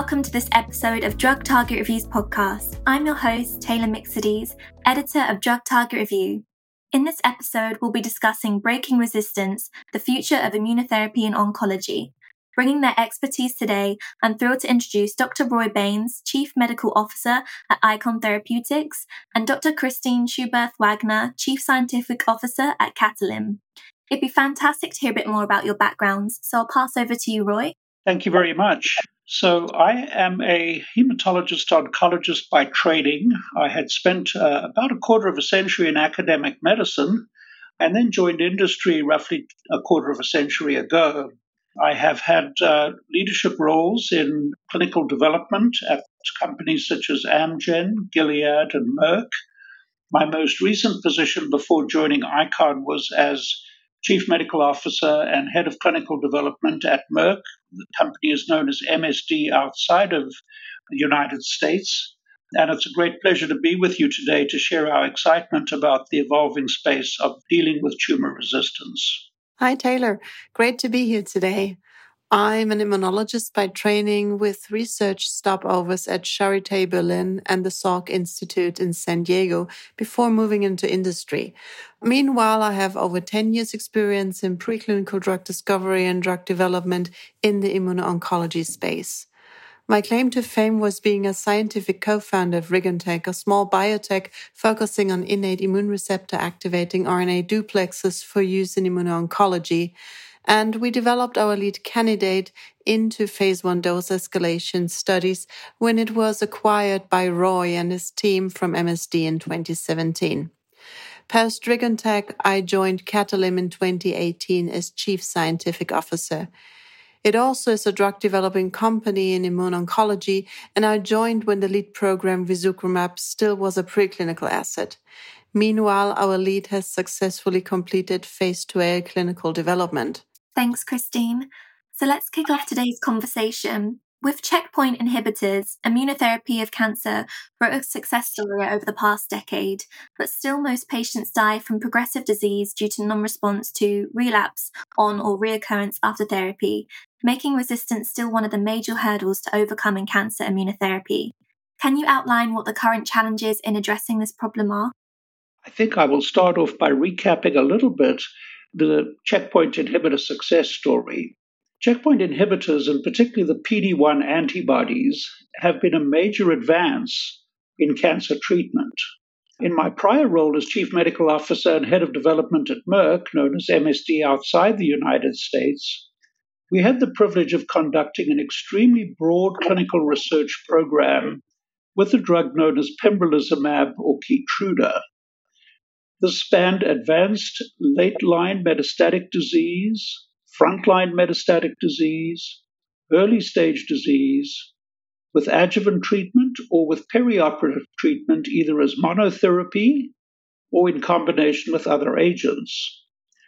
welcome to this episode of Drug Target Review's podcast. I'm your host, Taylor Mixodes, editor of Drug Target Review. In this episode, we'll be discussing breaking resistance, the future of immunotherapy in oncology. Bringing their expertise today, I'm thrilled to introduce Dr. Roy Baynes, Chief Medical Officer at Icon Therapeutics, and Dr. Christine Schuberth-Wagner, Chief Scientific Officer at Catalym. It'd be fantastic to hear a bit more about your backgrounds, so I'll pass over to you, Roy. Thank you very much. So I am a hematologist-oncologist by training. I had spent about a quarter of a century in academic medicine and then joined industry roughly a quarter of a century ago. I have had leadership roles in clinical development at companies such as Amgen, Gilead, and Merck. My most recent position before joining Icon was as Chief Medical Officer and Head of Clinical Development at Merck. The company is known as MSD outside of the United States. And it's a great pleasure to be with you today to share our excitement about the evolving space of dealing with tumor resistance. Hi, Taylor. Great to be here today. I'm an immunologist by training with research stopovers at Charité Berlin and the Salk Institute in San Diego before moving into industry. Meanwhile, I have over 10 years experience in preclinical drug discovery and drug development in the immuno-oncology space. My claim to fame was being a scientific co-founder of RigonTech, a small biotech focusing on innate immune receptor activating RNA duplexes for use in immuno-oncology. And we developed our lead candidate into phase 1 dose escalation studies when it was acquired by Roy and his team from MSD in 2017. Post RigonTech, I joined Catalym in 2018 as Chief Scientific Officer. It also is a drug developing company in immuno-oncology, and I joined when the lead program Visukrumab still was a preclinical asset. Meanwhile, our lead has successfully completed phase 2A clinical development. Thanks, Christine. So let's kick off today's conversation. With checkpoint inhibitors, immunotherapy of cancer wrote a success story over the past decade, but still most patients die from progressive disease due to non-response to relapse on or reoccurrence after therapy, making resistance still one of the major hurdles to overcome in cancer immunotherapy. Can you outline what the current challenges in addressing this problem are? I think I will start off by recapping a little bit the checkpoint inhibitor success story. Checkpoint inhibitors, and particularly the PD-1 antibodies, have been a major advance in cancer treatment. In my prior role as Chief Medical Officer and Head of Development at Merck, known as MSD outside the United States, we had the privilege of conducting an extremely broad clinical research program with a drug known as pembrolizumab or Keytruda. This spanned advanced late-line metastatic disease, frontline metastatic disease, early-stage disease, with adjuvant treatment or with perioperative treatment either as monotherapy or in combination with other agents.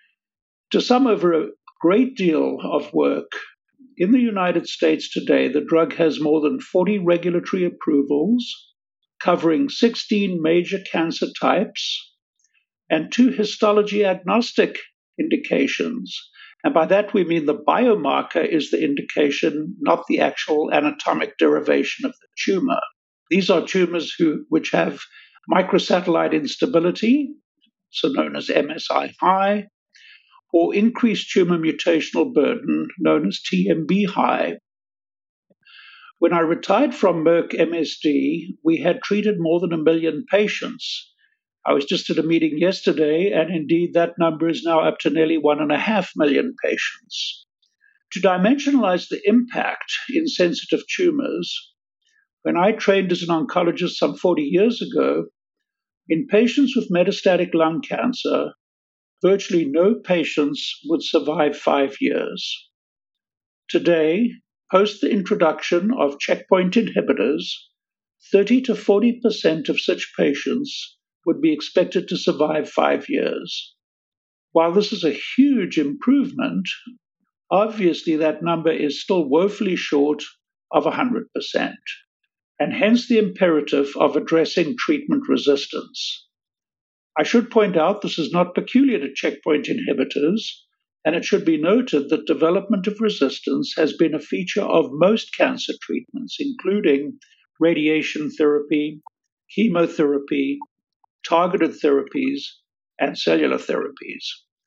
To sum over a great deal of work, in the United States today, the drug has more than 40 regulatory approvals, covering 16 major cancer types, and 2 histology-agnostic indications. And by that we mean the biomarker is the indication, not the actual anatomic derivation of the tumor. These are tumors which have microsatellite instability, so known as MSI-high, or increased tumor mutational burden, known as TMB-high. When I retired from Merck MSD, we had treated more than 1 million patients. I was just at a meeting yesterday, and indeed that number is now up to nearly 1.5 million patients. To dimensionalize the impact in sensitive tumors, when I trained as an oncologist some 40 years ago, in patients with metastatic lung cancer, virtually no patients would survive 5 years. Today, post the introduction of checkpoint inhibitors, 30 to 40% of such patients would be expected to survive 5 years. While this is a huge improvement, obviously that number is still woefully short of 100%, and hence the imperative of addressing treatment resistance. I should point out this is not peculiar to checkpoint inhibitors. And it should be noted that development of resistance has been a feature of most cancer treatments, including radiation therapy, chemotherapy, targeted therapies, and cellular therapies.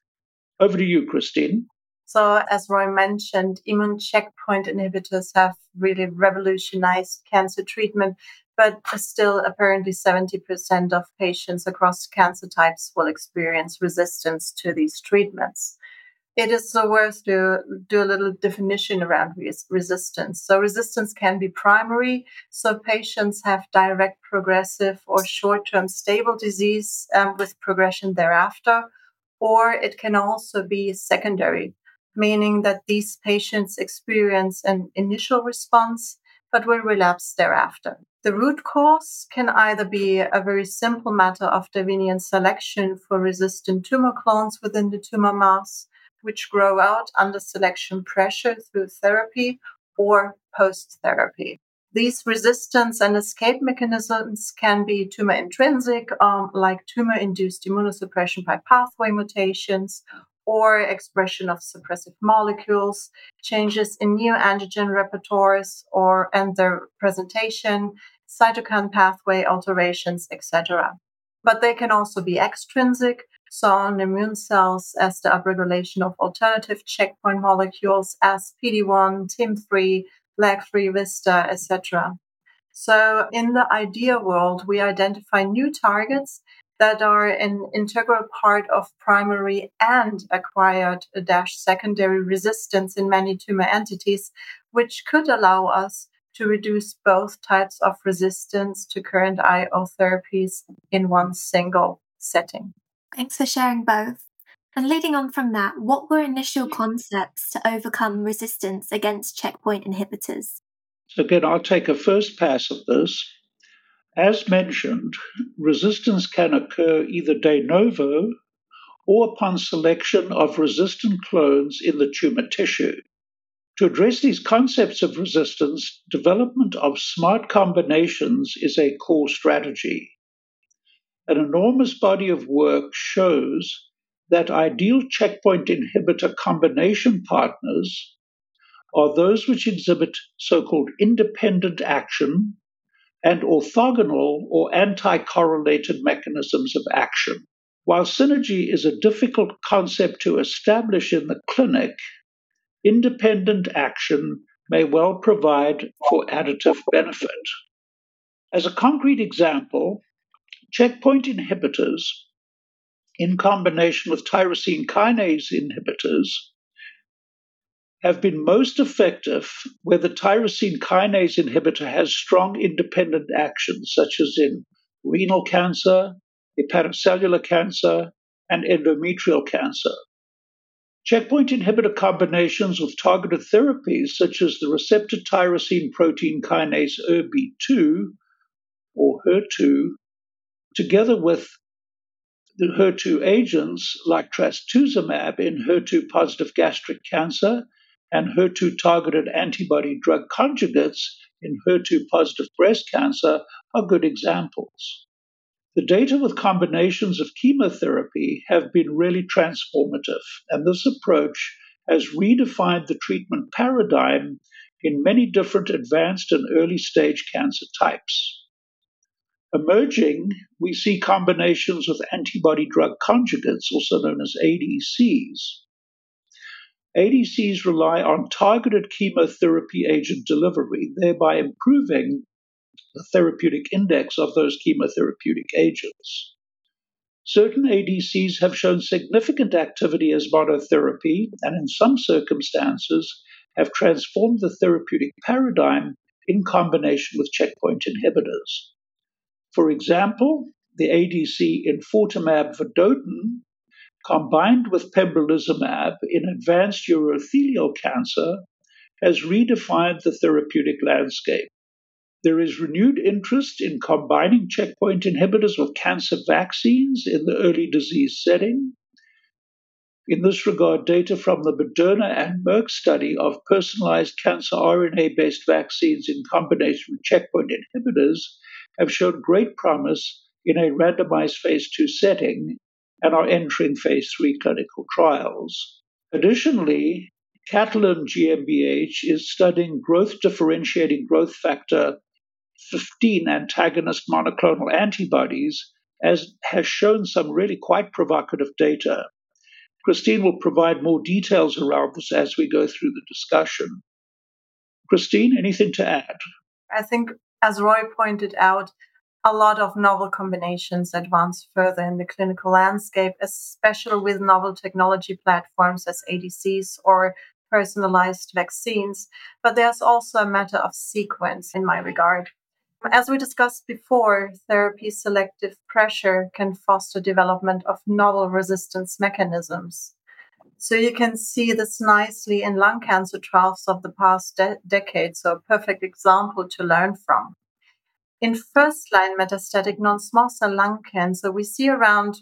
Over to you, Christine. So, as Roy mentioned, immune checkpoint inhibitors have really revolutionized cancer treatment, but still apparently 70% of patients across cancer types will experience resistance to these treatments. It is worth to do a little definition around resistance. So resistance can be primary, so patients have direct progressive or short-term stable disease with progression thereafter, or it can also be secondary, meaning that these patients experience an initial response but will relapse thereafter. The root cause can either be a very simple matter of Darwinian selection for resistant tumor clones within the tumor mass, which grow out under selection pressure through therapy or post-therapy. These resistance and escape mechanisms can be tumor intrinsic, like tumor-induced immunosuppression by pathway mutations, or expression of suppressive molecules, changes in neoantigen repertoires and their presentation, cytokine pathway alterations, etc. But they can also be extrinsic, so on immune cells as the upregulation of alternative checkpoint molecules as PD-1, TIM3, LAG-3, VISTA, etc. So in the ideal world, we identify new targets that are an integral part of primary and acquired secondary resistance in many tumor entities, which could allow us to reduce both types of resistance to current IO therapies in one single setting. Thanks for sharing both. And leading on from that, what were initial concepts to overcome resistance against checkpoint inhibitors? So again, I'll take a first pass at this. As mentioned, resistance can occur either de novo or upon selection of resistant clones in the tumor tissue. To address these concepts of resistance, development of smart combinations is a core strategy. An enormous body of work shows that ideal checkpoint inhibitor combination partners are those which exhibit so-called independent action and orthogonal or anti-correlated mechanisms of action. While synergy is a difficult concept to establish in the clinic, independent action may well provide for additive benefit. As a concrete example, checkpoint inhibitors in combination with tyrosine kinase inhibitors have been most effective where the tyrosine kinase inhibitor has strong independent actions, such as in renal cancer, hepatocellular cancer, and endometrial cancer. Checkpoint inhibitor combinations with targeted therapies, such as the receptor tyrosine protein kinase ERB2 or HER2, together with the HER2 agents like trastuzumab in HER2-positive gastric cancer and HER2-targeted antibody drug conjugates in HER2-positive breast cancer are good examples. The data with combinations of chemotherapy have been really transformative, and this approach has redefined the treatment paradigm in many different advanced and early-stage cancer types. Emerging, we see combinations with antibody drug conjugates, also known as ADCs. ADCs rely on targeted chemotherapy agent delivery, thereby improving the therapeutic index of those chemotherapeutic agents. Certain ADCs have shown significant activity as monotherapy, and in some circumstances have transformed the therapeutic paradigm in combination with checkpoint inhibitors. For example, the ADC enfortumab vedotin, combined with pembrolizumab in advanced urothelial cancer, has redefined the therapeutic landscape. There is renewed interest in combining checkpoint inhibitors with cancer vaccines in the early disease setting. In this regard, data from the Moderna and Merck study of personalized cancer RNA-based vaccines in combination with checkpoint inhibitors have shown great promise in a randomized phase 2 setting and are entering phase 3 clinical trials. Additionally, Catalin GmbH is studying growth differentiating growth factor 15 antagonist monoclonal antibodies, as has shown some really quite provocative data. Christine will provide more details around this as we go through the discussion. Christine, anything to add? I think, as Roy pointed out, a lot of novel combinations advance further in the clinical landscape, especially with novel technology platforms as ADCs or personalized vaccines. But there's also a matter of sequence in my regard. As we discussed before, therapy selective pressure can foster development of novel resistance mechanisms. So you can see this nicely in lung cancer trials of the past decade, so a perfect example to learn from. In first-line metastatic non-small cell lung cancer, we see around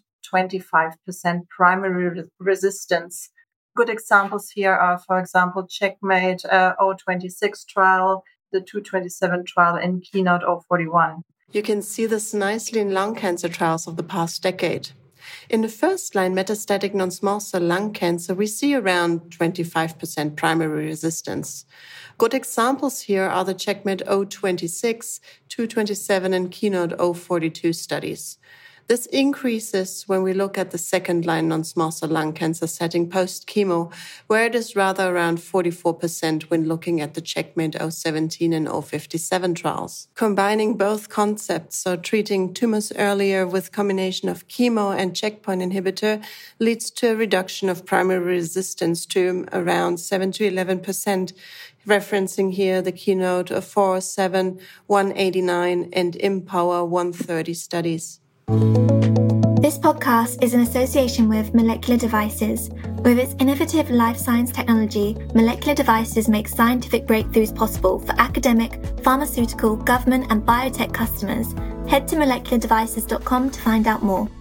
25% primary resistance. Good examples here are, for example, Checkmate 026 trial, the 227 trial, and Keynote 041. You can see this nicely in lung cancer trials of the past decade. In the first-line metastatic non-small cell lung cancer, we see around 25% primary resistance. Good examples here are the Checkmate 026, 227, and Keynote 042 studies. This increases when we look at the second-line non-small cell lung cancer setting post-chemo, where it is rather around 44% when looking at the Checkmate 017 and 057 trials. Combining both concepts, so treating tumors earlier with combination of chemo and checkpoint inhibitor, leads to a reduction of primary resistance to around 7 to 11%, referencing here the Keynote 407, 189, and IMpower 130 studies. This podcast is in association with Molecular Devices. With its innovative life science technology, Molecular Devices makes scientific breakthroughs possible for academic, pharmaceutical, government, and biotech customers. Head to moleculardevices.com to find out more.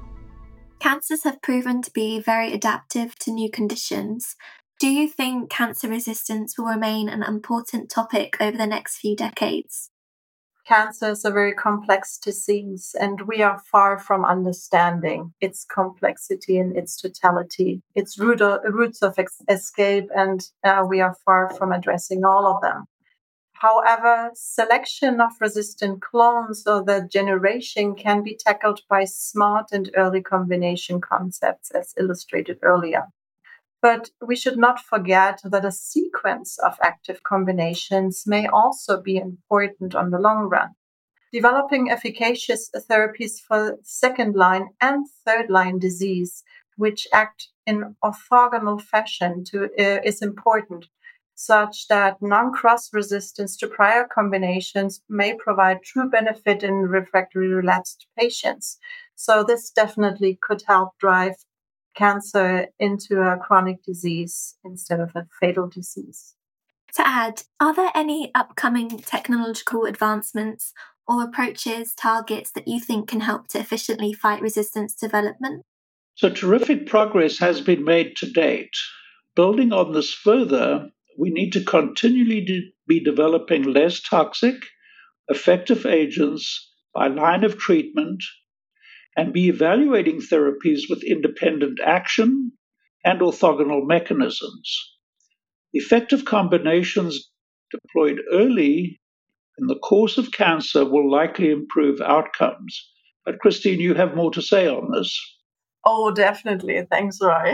Cancers have proven to be very adaptive to new conditions. Do you think cancer resistance will remain an important topic over the next few decades? Cancer is a very complex disease, and we are far from understanding its complexity and its totality, its roots of escape, and we are far from addressing all of them. However, selection of resistant clones or their generation can be tackled by smart and early combination concepts, as illustrated earlier. But we should not forget that a sequence of active combinations may also be important on the long run. Developing efficacious therapies for second-line and third-line disease, which act in orthogonal fashion, is important, such that non-cross resistance to prior combinations may provide true benefit in refractory relapsed patients. So this definitely could help drive cancer into a chronic disease instead of a fatal disease. To add, are there any upcoming technological advancements or approaches, targets that you think can help to efficiently fight resistance development? So terrific progress has been made to date. Building on this further, we need to continually be developing less toxic, effective agents by line of treatment, and be evaluating therapies with independent action and orthogonal mechanisms. Effective combinations deployed early in the course of cancer will likely improve outcomes. But Christine, you have more to say on this. Oh, definitely. Thanks, Roy.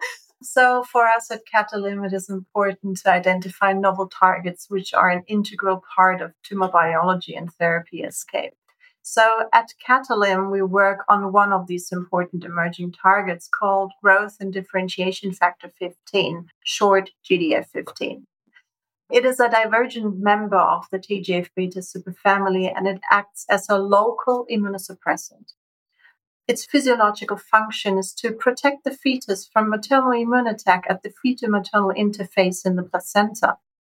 So for us at Catalim, it is important to identify novel targets which are an integral part of tumor biology and therapy escape. So at Catalim, we work on one of these important emerging targets called growth and differentiation factor 15, short GDF15. It is a divergent member of the TGF-beta superfamily, and it acts as a local immunosuppressant. Its physiological function is to protect the fetus from maternal immune attack at the fetal-maternal interface in the placenta.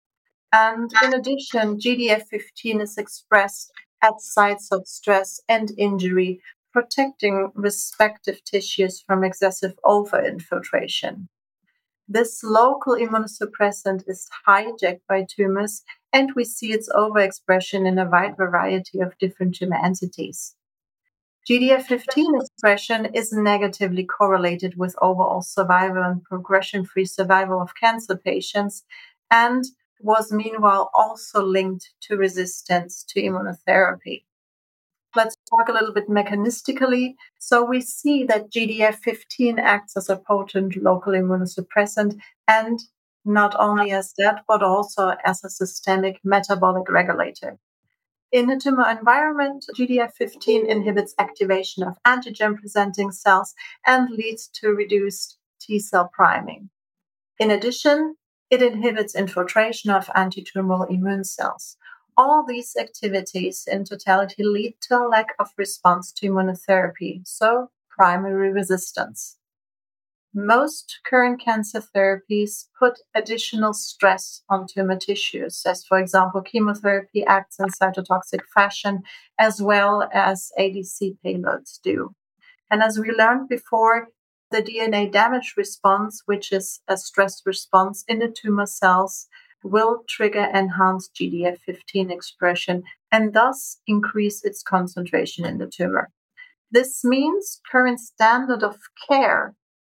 And in addition, GDF15 is expressed at sites of stress and injury, protecting respective tissues from excessive over-infiltration. This local immunosuppressant is hijacked by tumors, and we see its overexpression in a wide variety of different tumor entities. GDF15 expression is negatively correlated with overall survival and progression-free survival of cancer patients, and was meanwhile also linked to resistance to immunotherapy. Let's talk a little bit mechanistically. So we see that GDF15 acts as a potent local immunosuppressant, and not only as that, but also as a systemic metabolic regulator. In a tumor environment, GDF15 inhibits activation of antigen-presenting cells and leads to reduced T-cell priming. In addition, it inhibits infiltration of antitumoral immune cells. All these activities in totality lead to a lack of response to immunotherapy, so primary resistance. Most current cancer therapies put additional stress on tumor tissues, as, for example, chemotherapy acts in cytotoxic fashion, as well as ADC payloads do. And as we learned before, the DNA damage response, which is a stress response in the tumor cells, will trigger enhanced GDF15 expression and thus increase its concentration in the tumor. This means current standard of care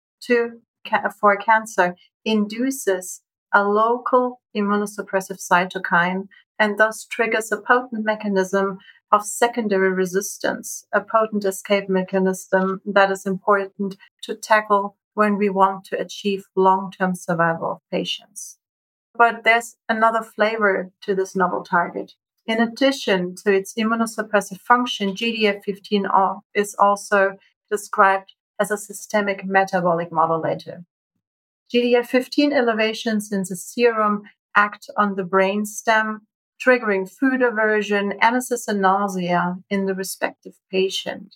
for cancer induces a local immunosuppressive cytokine and thus triggers a potent mechanism of secondary resistance, a potent escape mechanism that is important to tackle when we want to achieve long-term survival of patients. But there's another flavor to this novel target. In addition to its immunosuppressive function, GDF15 is also described as a systemic metabolic modulator. GDF15 elevations in the serum act on the brainstem, triggering food aversion, emesis, and nausea in the respective patient.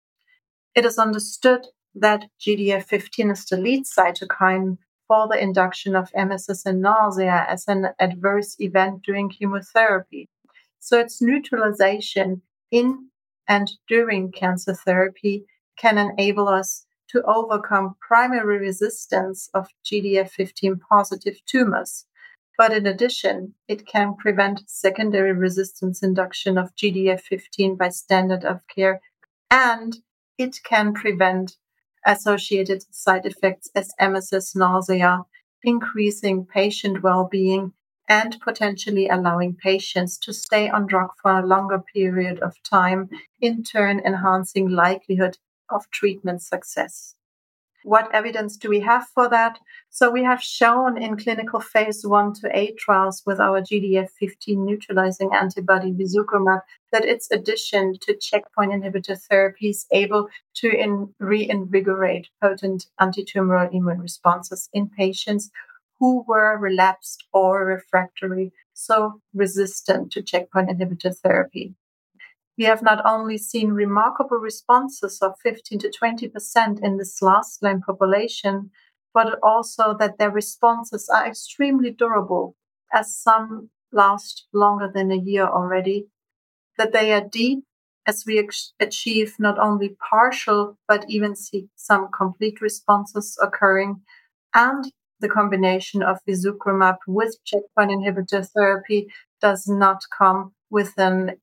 It is understood that GDF15 is the lead cytokine for the induction of emesis and nausea as an adverse event during chemotherapy. So its neutralization in and during cancer therapy can enable us to overcome primary resistance of GDF15 positive tumors. But in addition, it can prevent secondary resistance induction of GDF15 by standard of care, and it can prevent associated side effects as emesis, nausea, increasing patient well-being, and potentially allowing patients to stay on drug for a longer period of time, in turn enhancing likelihood of treatment success. What evidence do we have for that? So we have shown in clinical phase 1-8 trials with our GDF15 neutralizing antibody vizucrumab that its addition to checkpoint inhibitor therapy is able to reinvigorate potent antitumoral immune responses in patients who were relapsed or refractory, so resistant to checkpoint inhibitor therapy. We have not only seen remarkable responses of 15 to 20% in this last line population, but also that their responses are extremely durable, as some last longer than a year already, that they are deep, as we achieve not only partial, but even see some complete responses occurring, and the combination of vizucrumab with checkpoint inhibitor therapy does not come with an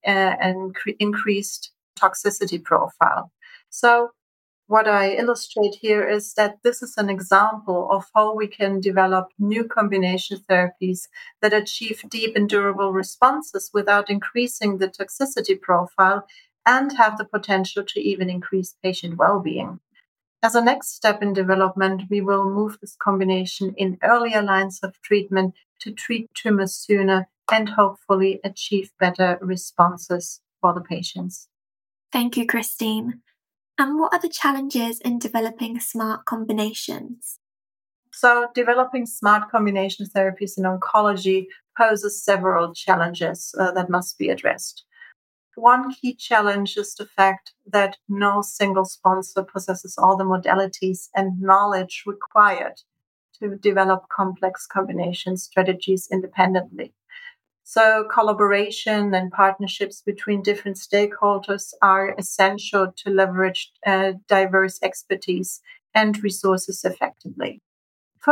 increased toxicity profile. So what I illustrate here is that this is an example of how we can develop new combination therapies that achieve deep and durable responses without increasing the toxicity profile and have the potential to even increase patient well-being. As a next step in development, we will move this combination in earlier lines of treatment to treat tumors sooner and hopefully achieve better responses for the patients. Thank you, Christine. And what are the challenges in developing smart combinations? So, developing smart combination therapies in oncology poses several challenges that must be addressed. One key challenge is the fact that no single sponsor possesses all the modalities and knowledge required to develop complex combination strategies independently. So collaboration and partnerships between different stakeholders are essential to leverage diverse expertise and resources effectively.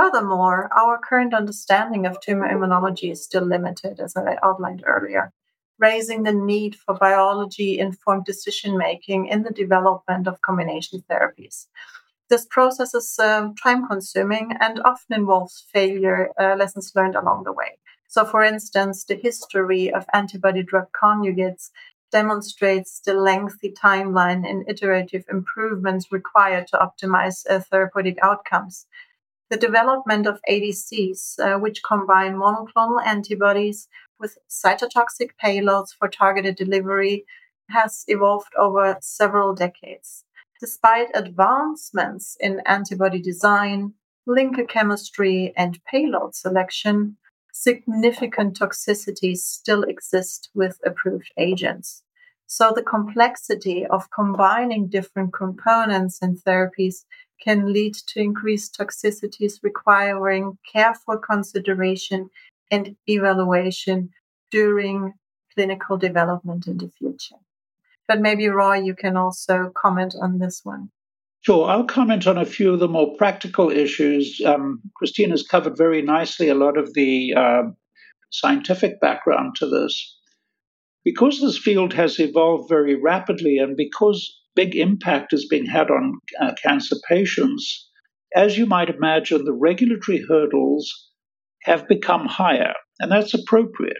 Furthermore, our current understanding of tumor immunology is still limited, as I outlined earlier. raising the need for biology-informed decision-making in the development of combination therapies. This process is time-consuming and often involves failure, lessons learned along the way. So, for instance, the history of antibody-drug conjugates demonstrates the lengthy timeline and iterative improvements required to optimize therapeutic outcomes. The development of ADCs, which combine monoclonal antibodies with cytotoxic payloads for targeted delivery, has evolved over several decades. Despite advancements in antibody design, linker chemistry, and payload selection, significant toxicities still exist with approved agents. So the complexity of combining different components in therapies can lead to increased toxicities requiring careful consideration and evaluation during clinical development in the future. But maybe, Roy, you can also comment on this one. Sure, I'll comment on a few of the more practical issues. Christine has covered very nicely a lot of the scientific background to this. Because this field has evolved very rapidly and because big impact is being had on cancer patients, as you might imagine, the regulatory hurdles have become higher, and that's appropriate.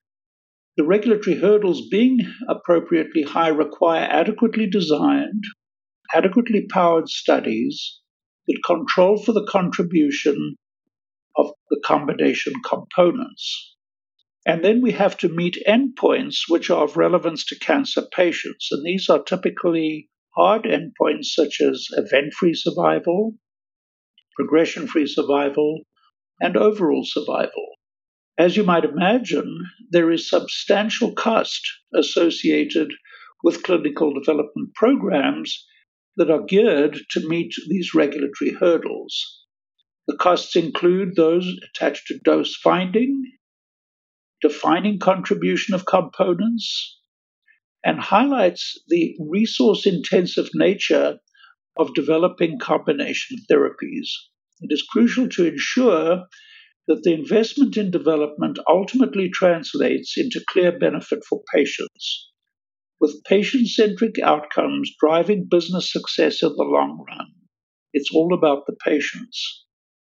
The regulatory hurdles being appropriately high require adequately designed, adequately powered studies that control for the contribution of the combination components. And then we have to meet endpoints which are of relevance to cancer patients. And these are typically hard endpoints such as event-free survival, progression-free survival, and overall survival. As you might imagine, there is substantial cost associated with clinical development programs that are geared to meet these regulatory hurdles. The costs include those attached to dose finding, defining contribution of components, and highlights the resource-intensive nature of developing combination therapies. It is crucial to ensure that the investment in development ultimately translates into clear benefit for patients, with patient-centric outcomes driving business success in the long run. It's all about the patients.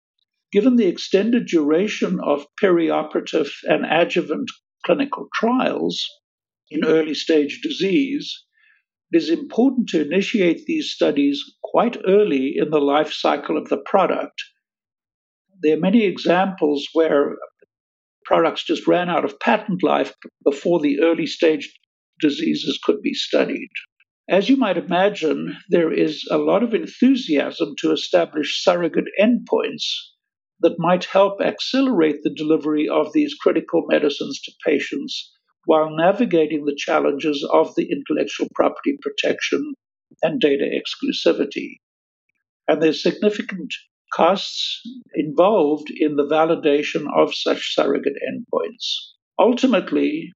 Given the extended duration of perioperative and adjuvant clinical trials in early-stage disease, it is important to initiate these studies quite early in the life cycle of the product. There are many examples where products just ran out of patent life before the early-stage diseases could be studied. As you might imagine, there is a lot of enthusiasm to establish surrogate endpoints that might help accelerate the delivery of these critical medicines to patients while navigating the challenges of the intellectual property protection and data exclusivity. And there's significant costs involved in the validation of such surrogate endpoints. Ultimately,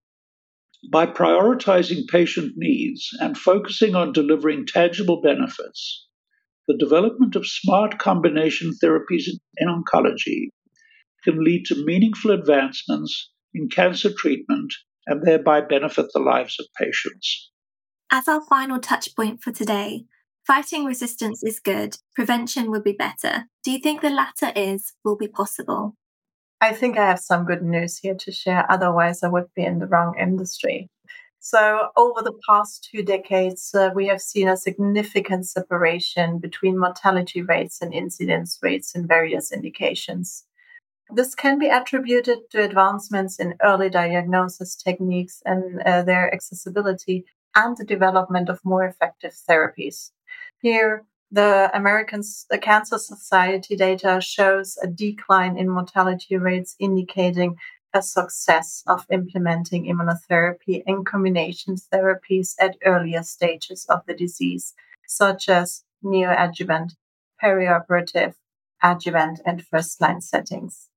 by prioritizing patient needs and focusing on delivering tangible benefits, the development of smart combination therapies in oncology can lead to meaningful advancements in cancer treatment and thereby benefit the lives of patients. As our final touch point for today, fighting resistance is good, prevention would be better. Do you think the latter will be possible? I think I have some good news here to share, otherwise I would be in the wrong industry. So over the past 2 decades, we have seen a significant separation between mortality rates and incidence rates in various indications. This can be attributed to advancements in early diagnosis techniques and their accessibility and the development of more effective therapies. Here, the American Cancer Society data shows a decline in mortality rates, indicating a success of implementing immunotherapy and combination therapies at earlier stages of the disease, such as neoadjuvant, perioperative, adjuvant, and first-line settings.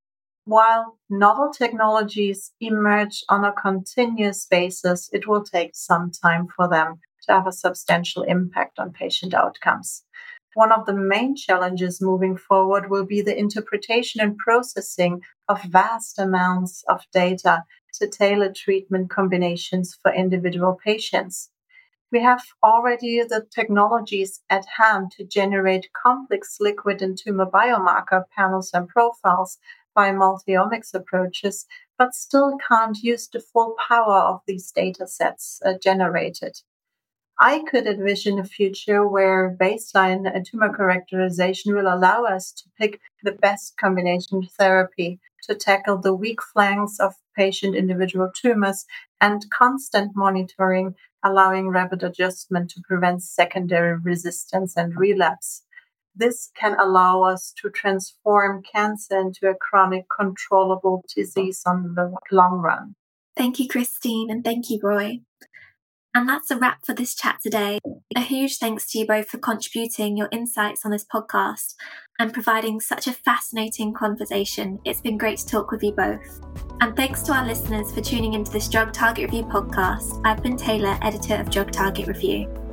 While novel technologies emerge on a continuous basis, it will take some time for them to have a substantial impact on patient outcomes. One of the main challenges moving forward will be the interpretation and processing of vast amounts of data to tailor treatment combinations for individual patients. We have already the technologies at hand to generate complex liquid and tumor biomarker panels and profiles by multi-omics approaches, but still can't use the full power of these data sets generated. I could envision a future where baseline tumor characterization will allow us to pick the best combination therapy to tackle the weak flanks of patient individual tumors, and constant monitoring, allowing rapid adjustment to prevent secondary resistance and relapse. This can allow us to transform cancer into a chronic controllable disease on the long run. Thank you, Christine, and thank you, Roy. And that's a wrap for this chat today. A huge thanks to you both for contributing your insights on this podcast and providing such a fascinating conversation. It's been great to talk with you both. And thanks to our listeners for tuning into this Drug Target Review podcast. I've been Taylor, editor of Drug Target Review.